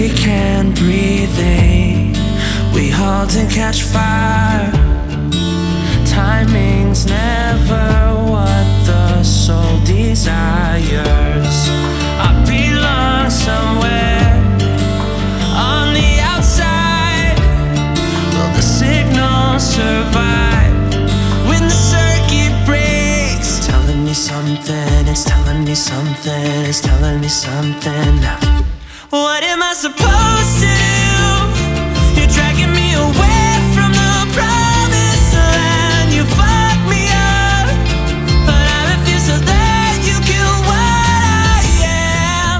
we can't breathe in. We halt and catch fire. Timing's never what the soul desires. I belong somewhere on the outside. Will the signal survive when the circuit breaks? Telling me something, it's telling me something, it's telling me something now. What am I supposed to do? You're dragging me away from the promised land. You fucked me up, but I refuse to let you kill what I am.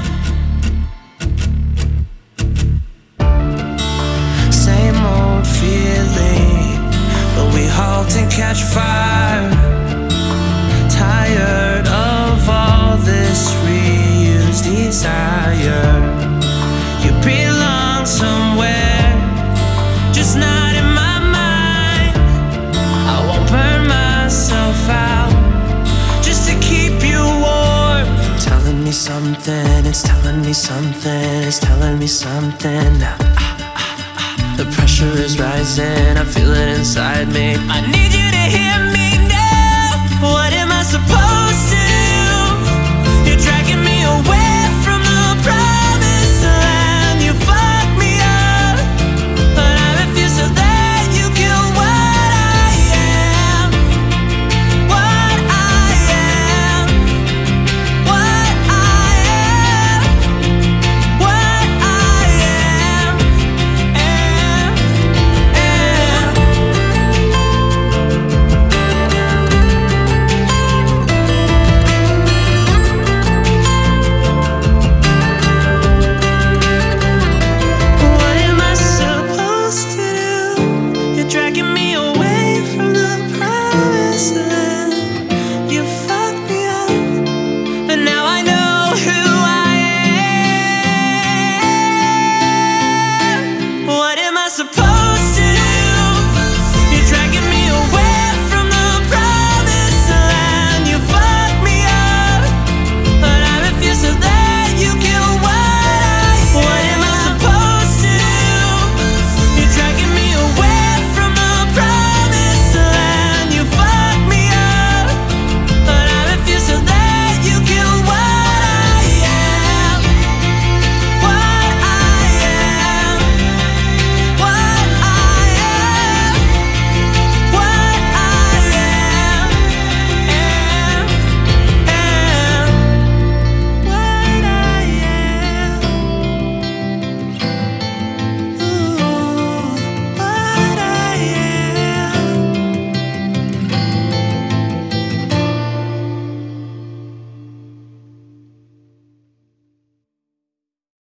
Same old feeling, but we halt and catch fire. Tired of all this reused desire. You belong somewhere, just not in my mind. I won't burn myself out just to keep you warm. Telling me something, it's telling me something, it's telling me something now. The pressure is rising, I feel it inside me. I need you to hear me now. What am I supposed